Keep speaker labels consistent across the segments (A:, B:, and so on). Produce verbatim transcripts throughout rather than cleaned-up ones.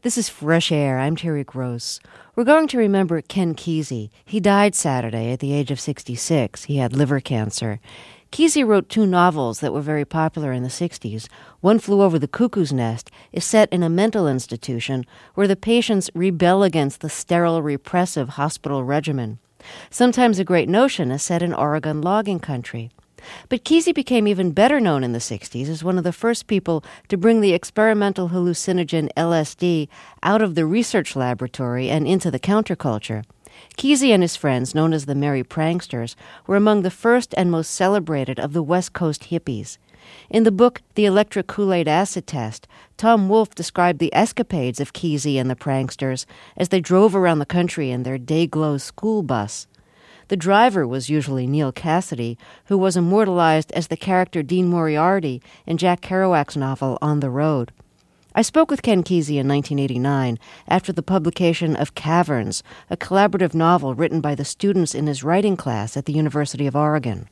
A: This is Fresh Air. I'm Terry Gross. We're going to remember Ken Kesey. He died Saturday at the age of sixty-six. He had liver cancer. Kesey wrote two novels that were very popular in the sixties. One Flew Over the Cuckoo's Nest is set in a mental institution where the patients rebel against the sterile, repressive hospital regimen. Sometimes A Great Notion is set in Oregon logging country. But Kesey became even better known in the sixties as one of the first people to bring the experimental hallucinogen L S D out of the research laboratory and into the counterculture. Kesey and his friends, known as the Merry Pranksters, were among the first and most celebrated of the West Coast hippies. In the book The Electric Kool-Aid Acid Test, Tom Wolfe described the escapades of Kesey and the pranksters as they drove around the country in their day-glow school bus. The driver was usually Neil Cassidy, who was immortalized as the character Dean Moriarty in Jack Kerouac's novel On the Road. I spoke with Ken Kesey in nineteen eighty-nine after the publication of Caverns, a collaborative novel written by the students in his writing class at the University of Oregon.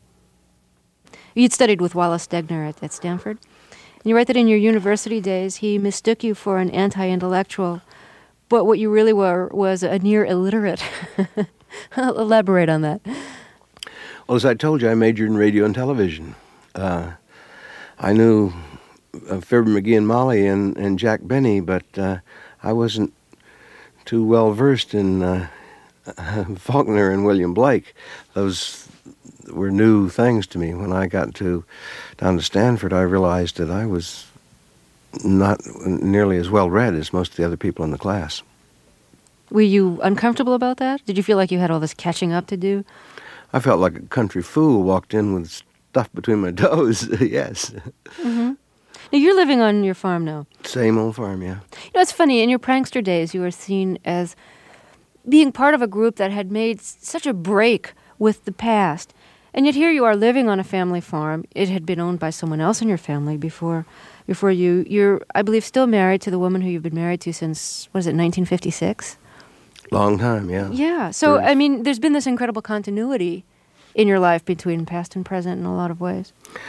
A: You'd studied with Wallace Stegner at, at Stanford. And you write that in your university days he mistook you for an anti-intellectual, but what you really were was a near illiterate. Elaborate on that.
B: Well, as I told you, I majored in radio and television. Uh, I knew uh, Fibber McGee and Molly and, and Jack Benny, but uh, I wasn't too well versed in uh, Faulkner and William Blake. Those were new things to me. When I got to down to Stanford, I realized that I was not nearly as well read as most of the other people in the class.
A: Were you uncomfortable about that? Did you feel like you had all this catching up to do?
B: I felt like a country fool walked in with stuff between my toes, yes.
A: Mm-hmm. Now, you're living on your farm now.
B: Same old farm, yeah.
A: You know, it's funny, in your prankster days, you were seen as being part of a group that had made such a break with the past. And yet here you are living on a family farm. It had been owned by someone else in your family before before you. You're, I believe, still married to the woman who you've been married to since, what is it, nineteen fifty-six?
B: Long time, yeah.
A: Yeah. So, I mean, there's been this incredible continuity in your life between past and present in a lot of ways.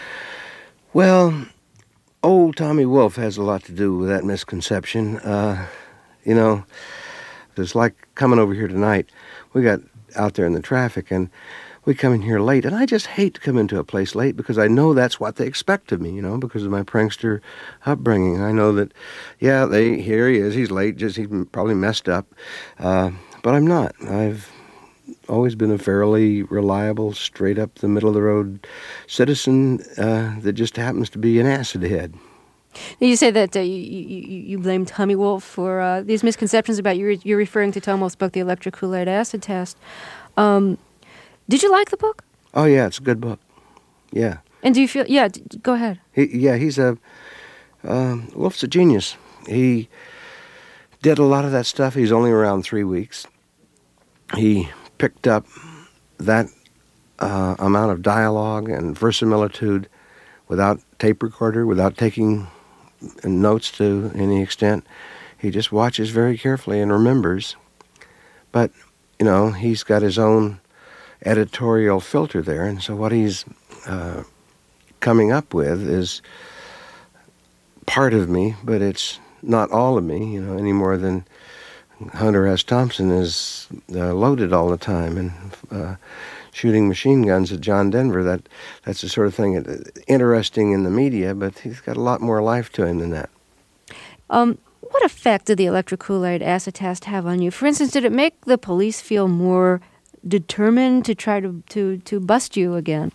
B: Well, old Tommy Wolfe has a lot to do with that misconception. Uh, you know, it's like coming over here tonight. We got out there in the traffic, and we come in here late, and I just hate to come into a place late because I know that's what they expect of me, you know, because of my prankster upbringing. I know that, yeah, they here he is, he's late, just he's probably messed up, uh, but I'm not. I've always been a fairly reliable, straight up the middle of the road citizen uh, that just happens to be an acid head.
A: You say that uh, you, you, you blame Tommy Wolfe for uh, these misconceptions about you. You're referring to Tom Wolfe's book, The Electric Kool-Aid Acid Test. Um, Did you like the book?
B: Oh, yeah, it's a good book. Yeah.
A: And do you feel... Yeah, d- go ahead.
B: He, yeah, he's a... Uh, Wolfe's a genius. He did a lot of that stuff. He's only around three weeks. He picked up that uh, amount of dialogue and verisimilitude without tape recorder, without taking notes to any extent. He just watches very carefully and remembers. But, you know, he's got his own editorial filter there, and so what he's uh, coming up with is part of me, but it's not all of me, you know, any more than Hunter S. Thompson is uh, loaded all the time and uh, shooting machine guns at John Denver. That that's the sort of thing that, interesting in the media, but he's got a lot more life to him than that.
A: Um, what effect did the Electric Kool-Aid Acid Test have on you? For instance, did it make the police feel more determined to try to, to, to bust you again?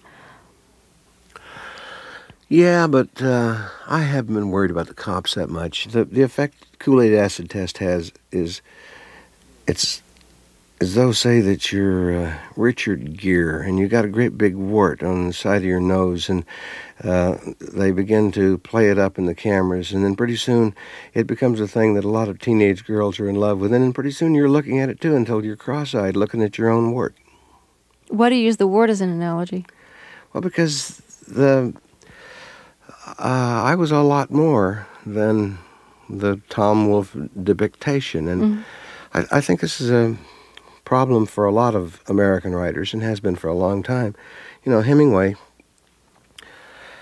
B: Yeah, but uh, I haven't been worried about the cops that much. The the effect Kool-Aid Acid Test has is, it's as though, say, that you're uh, Richard Gere and you got a great big wart on the side of your nose, and uh, they begin to play it up in the cameras, and then pretty soon it becomes a thing that a lot of teenage girls are in love with, and then pretty soon you're looking at it too until you're cross-eyed looking at your own wart.
A: Why do you use the wart as an analogy?
B: Well, because the uh, I was a lot more than the Tom Wolfe depiction, and mm-hmm. I, I think this is a problem for a lot of American writers, and has been for a long time. You know, Hemingway,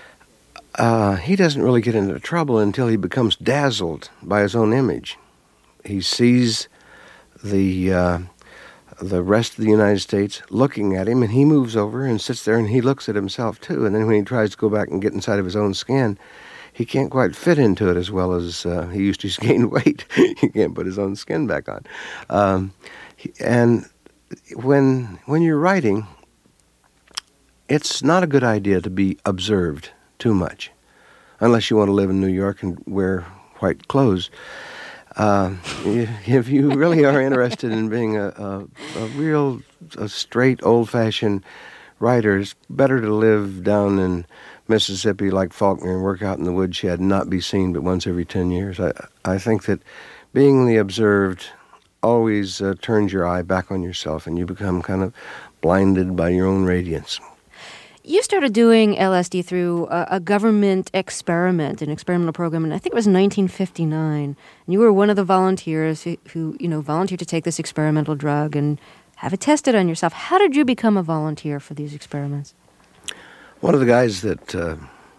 B: uh, he doesn't really get into trouble until he becomes dazzled by his own image. he sees the uh, the rest of the United States looking at him, and he moves over and sits there and he looks at himself too. And then when he tries to go back and get inside of his own skin, he can't quite fit into it as well as uh, he used to. He's gained weight. He can't put his own skin back on. Um, he, and when when you're writing, it's not a good idea to be observed too much, unless you want to live in New York and wear white clothes. Uh, if you really are interested in being a, a, a real, a straight, old-fashioned writer, it's better to live down in Mississippi like Faulkner and work out in the woodshed and not be seen but once every ten years. I, I think that being the observed always uh, turns your eye back on yourself, and you become kind of blinded by your own radiance.
A: You started doing L S D through a, a government experiment, an experimental program, and I think it was nineteen fifty-nine. And you were one of the volunteers who, who, you know, volunteered to take this experimental drug and have it tested on yourself. How did you become a volunteer for these experiments?
B: One of the guys that uh,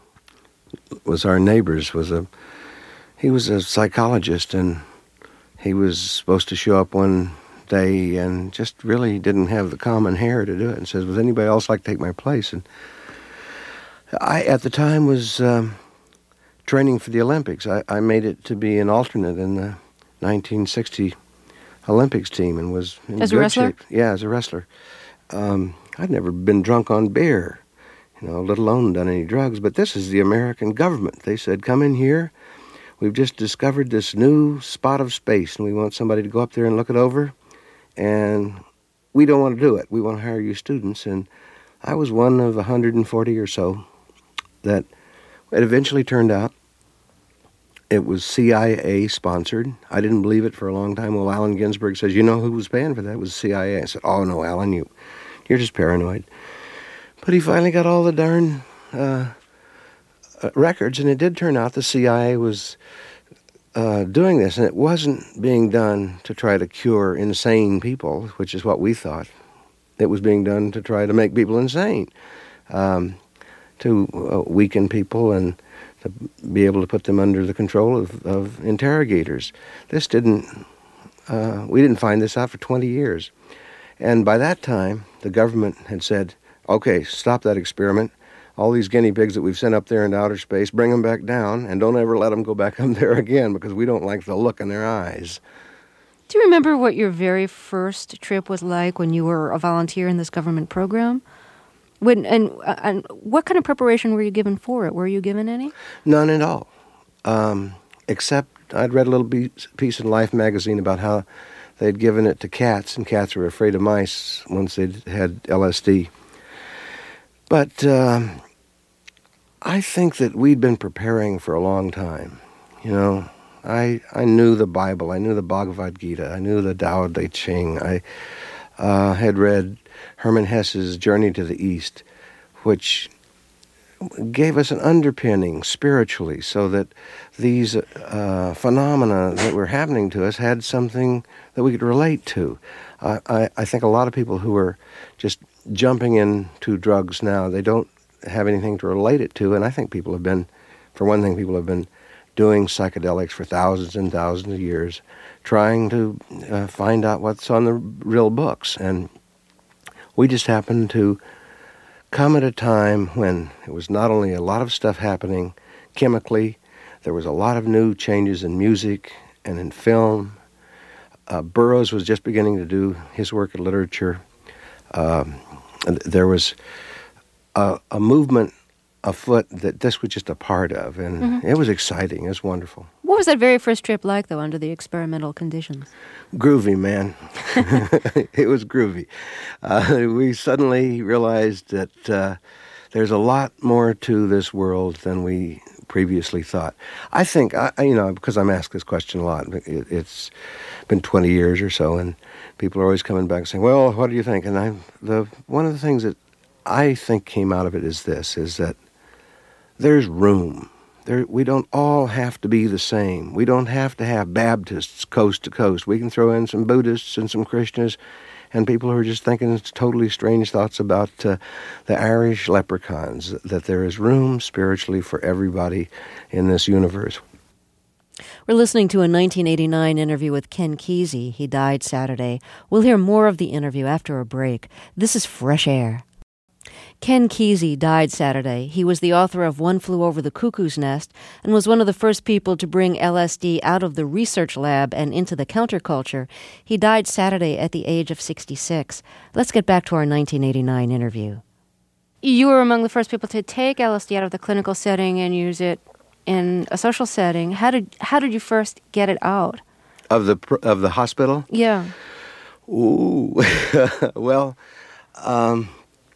B: was our neighbors was a, he was a psychologist, and he was supposed to show up one day and just really didn't have the common hair to do it, and says, would anybody else like to take my place? And I, at the time, was um, training for the Olympics. I, I made it to be an alternate in the nineteen sixty Olympics team and was in
A: as
B: good
A: a wrestler?
B: shape. Yeah, as a wrestler. Um, I'd never been drunk on beer, you know, let alone done any drugs, but this is the American government. They said, come in here. We've just discovered this new spot of space, and we want somebody to go up there and look it over. And we don't want to do it. We want to hire you students. And I was one of one hundred forty or so that it eventually turned out it was C I A sponsored. I didn't believe it for a long time. Well, Allen Ginsberg says, you know who was paying for that? It was C I A. I said, oh, no, Allen, you, you're just paranoid. But he finally got all the darn uh, uh, records, and it did turn out the C I A was Uh, doing this, and it wasn't being done to try to cure insane people, which is what we thought. It was being done to try to make people insane, um, to uh, weaken people and to be able to put them under the control of, of interrogators. This didn't, uh, we didn't find this out for twenty years. And by that time, the government had said, okay, stop that experiment. All these guinea pigs that we've sent up there into outer space, bring them back down, and don't ever let them go back up there again, because we don't like the look in their eyes.
A: Do you remember what your very first trip was like when you were a volunteer in this government program? When and and what kind of preparation were you given for it? Were you given any?
B: None at all, um, except I'd read a little piece in Life magazine about how they'd given it to cats, and cats were afraid of mice once they'd had L S D. But uh, I think that we'd been preparing for a long time. You know, I I knew the Bible. I knew the Bhagavad Gita. I knew the Tao Te Ching. I uh, had read Hermann Hesse's Journey to the East, which gave us an underpinning spiritually, so that these uh, phenomena that were happening to us had something that we could relate to. Uh, I, I think a lot of people who are just jumping into drugs now, they don't have anything to relate it to, and I think people have been, for one thing, people have been doing psychedelics for thousands and thousands of years, trying to uh, find out what's on the real books, and we just happened to come at a time when it was not only a lot of stuff happening chemically, there was a lot of new changes in music and in film. Uh, Burroughs was just beginning to do his work in literature. Um, there was a, a movement afoot that this was just a part of, and mm-hmm. it was exciting. It was wonderful.
A: What was that very first trip like, though, under the experimental conditions?
B: Groovy, man. It was groovy. Uh, we suddenly realized that uh, there's a lot more to this world than we previously thought. I think, I, you know, because I'm asked this question a lot, it, it's been twenty years or so, and people are always coming back saying, well, what do you think? And I, the one of the things that I think came out of it is this, is that there's room. There, we don't all have to be the same. We don't have to have Baptists coast to coast. We can throw in some Buddhists and some Christians and people who are just thinking totally strange thoughts about uh, the Irish leprechauns, that there is room spiritually for everybody in this universe.
A: We're listening to a nineteen eighty-nine interview with Ken Kesey. He died Saturday. We'll hear more of the interview after a break. This is Fresh Air. Ken Kesey died Saturday. He was the author of One Flew Over the Cuckoo's Nest and was one of the first people to bring L S D out of the research lab and into the counterculture. He died Saturday at the age of sixty-six. Let's get back to our nineteen eighty-nine interview. You were among the first people to take L S D out of the clinical setting and use it in a social setting. How did how did you first get it out?
B: Of the of the hospital?
A: Yeah.
B: Ooh. Well, um,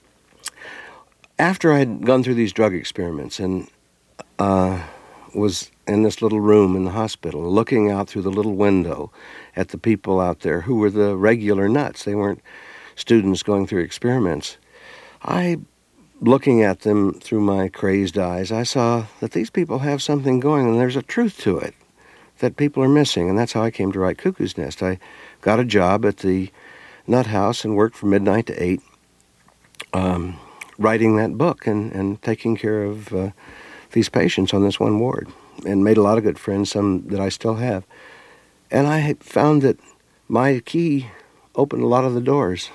B: after I'd gone through these drug experiments and uh, was in this little room in the hospital, looking out through the little window at the people out there who were the regular nuts. They weren't students going through experiments. I, looking at them through my crazed eyes, I saw that these people have something going and there's a truth to it that people are missing. And that's how I came to write Cuckoo's Nest. I got a job at the Nut House and worked from midnight to eight, um, writing that book and, and taking care of uh, these patients on this one ward, and made a lot of good friends, some that I still have. And I found that my key opened a lot of the doors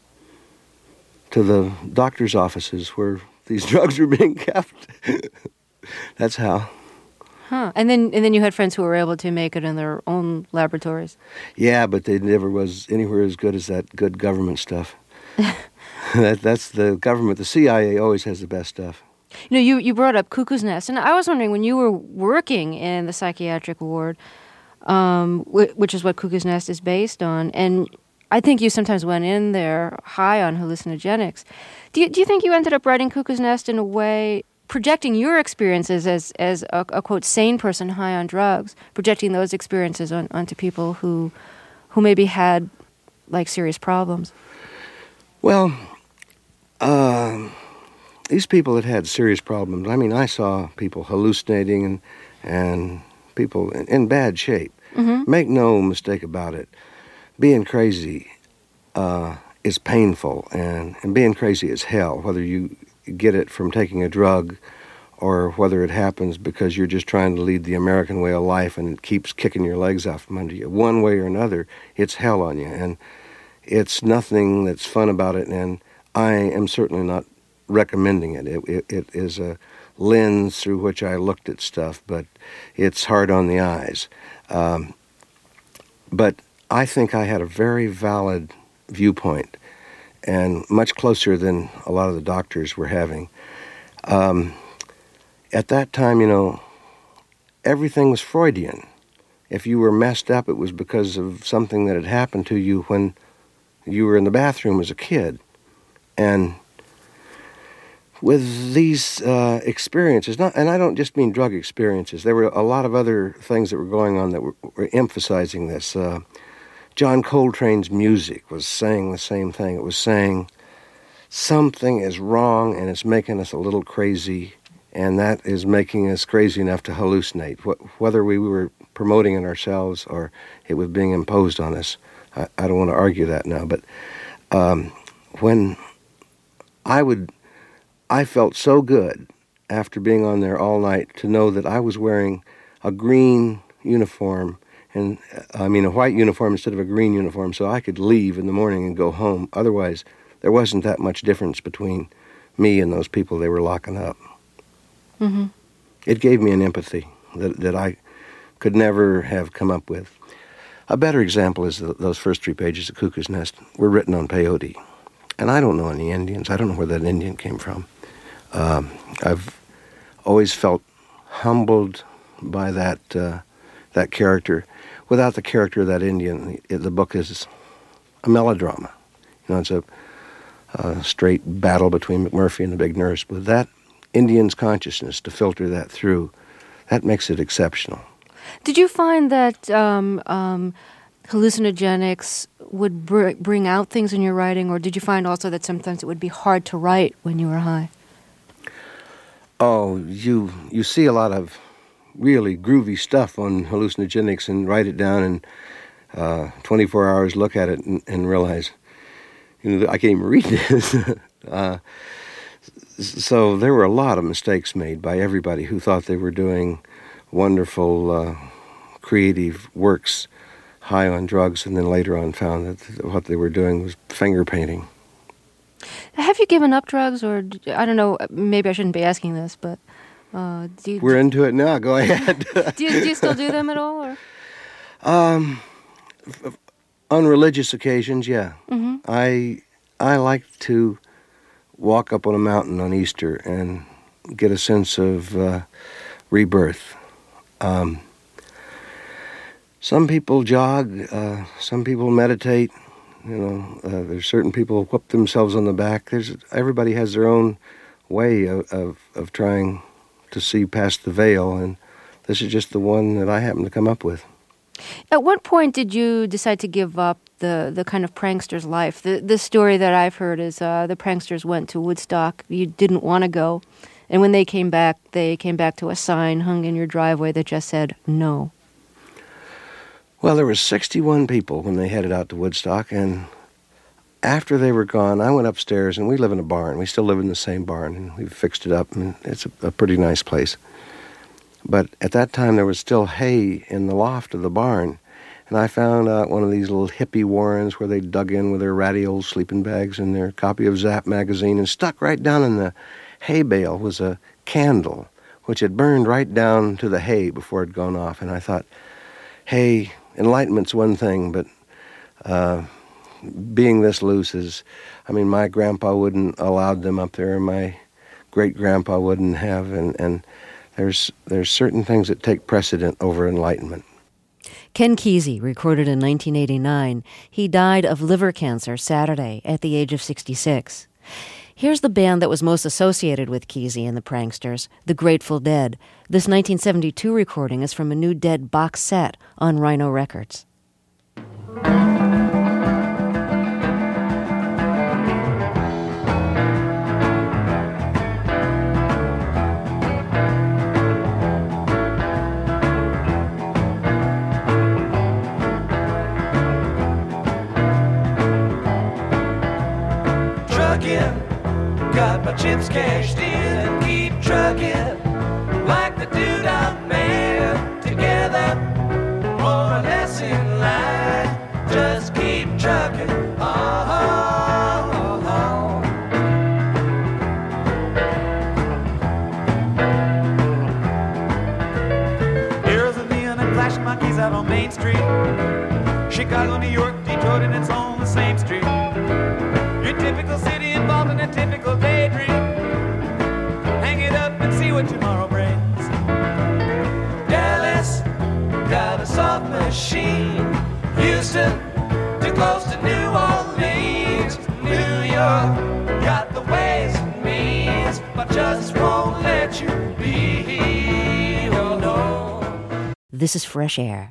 B: to the doctor's offices where these drugs were being kept. That's how.
A: Huh. And then and then you had friends who were able to make it in their own laboratories.
B: Yeah, but they never was anywhere as good as that good government stuff. that, that's the government. The C I A always has the best stuff.
A: You know, you, you brought up Cuckoo's Nest, and I was wondering, when you were working in the psychiatric ward, um, w- which is what Cuckoo's Nest is based on, and I think you sometimes went in there high on hallucinogenics. Do you, do you think you ended up writing Cuckoo's Nest in a way, projecting your experiences as, as a, a, quote, sane person high on drugs, projecting those experiences on, onto people who who maybe had, like, serious problems?
B: Well, um... these people that had serious problems, I mean, I saw people hallucinating and and people in, in bad shape. Mm-hmm. Make no mistake about it. Being crazy uh, is painful, and, and being crazy is hell, whether you get it from taking a drug or whether it happens because you're just trying to lead the American way of life and it keeps kicking your legs out from under you. One way or another, it's hell on you, and it's nothing that's fun about it, and I am certainly not recommending it. It, it. it is a lens through which I looked at stuff, but it's hard on the eyes. Um, but I think I had a very valid viewpoint, and much closer than a lot of the doctors were having. Um, at that time, you know, everything was Freudian. If you were messed up, it was because of something that had happened to you when you were in the bathroom as a kid. And with these uh, experiences, not, and I don't just mean drug experiences, there were a lot of other things that were going on that were, were emphasizing this. Uh, John Coltrane's music was saying the same thing. It was saying something is wrong and it's making us a little crazy, and that is making us crazy enough to hallucinate. Wh- whether we were promoting it ourselves or it was being imposed on us, I, I don't want to argue that now, but um, when I would... I felt so good after being on there all night to know that I was wearing a green uniform, and I mean a white uniform instead of a green uniform, so I could leave in the morning and go home. Otherwise, there wasn't that much difference between me and those people they were locking up. Mm-hmm. It gave me an empathy that, that I could never have come up with. A better example is that those first three pages of Cuckoo's Nest were written on peyote. And I don't know any Indians. I don't know where that Indian came from. Um, I've always felt humbled by that uh, that character. Without the character of that Indian, the, the book is a melodrama. You know, it's a, a straight battle between McMurphy and the big nurse. But that Indian's consciousness, to filter that through, that makes it exceptional.
A: Did you find that um, um, hallucinogenics would br- bring out things in your writing, or did you find also that sometimes it would be hard to write when you were high?
B: Oh, you you see a lot of really groovy stuff on hallucinogenics and write it down and uh, twenty-four hours look at it and, and realize, you know, I can't even read this. uh, so there were a lot of mistakes made by everybody who thought they were doing wonderful uh, creative works high on drugs, and then later on found that what they were doing was finger painting.
A: Have you given up drugs, or I don't know, maybe I shouldn't be asking this, but uh, do you...
B: We're into it now, go ahead.
A: do, you, do you still do them at all? Or?
B: Um, on religious occasions, yeah.
A: Mm-hmm.
B: I I like to walk up on a mountain on Easter and get a sense of uh, rebirth. Um, some people jog, uh, some people meditate. You know, uh, there's certain people who whoop themselves on the back. There's everybody has their own way of, of of trying to see past the veil, and this is just the one that I happen to come up with.
A: At what point did you decide to give up the, the kind of prankster's life? The the story that I've heard is uh, the pranksters went to Woodstock. You didn't want to go. And when they came back, they came back to a sign hung in your driveway that just said, no.
B: Well, there were sixty-one people when they headed out to Woodstock, and after they were gone, I went upstairs, and we live in a barn. We still live in the same barn, and we've fixed it up, and it's a, a pretty nice place. But at that time, there was still hay in the loft of the barn, and I found out one of these little hippie warrens where they dug in with their ratty old sleeping bags and their copy of Zap magazine, and stuck right down in the hay bale was a candle, which had burned right down to the hay before it had gone off. And I thought, hey, enlightenment's one thing, but uh, being this loose is, I mean, my grandpa wouldn't allowed them up there, my great-grandpa wouldn't have, and, and there's there's certain things that take precedent over enlightenment.
A: Ken Kesey, recorded in nineteen eighty-nine. He died of liver cancer Saturday at the age of sixty-six. Here's the band that was most associated with Kesey and the Pranksters, the Grateful Dead. This nineteen seventy-two recording is from a new Dead box set on Rhino Records.
C: Got my chips cashed in and keep trucking like the dude I met. Together, more or less in line, just keep trucking. Oh, oh, oh. Arizona and flashing my keys out on Main Street. Chicago, New York, Detroit, and it's on the same street. Your typical city involved in a typical daydream. Hang it up and see what tomorrow brings. Dallas got a soft machine. Houston too close to New Orleans. New York got the ways and means, but just won't let you be. Oh no.
A: This is Fresh Air.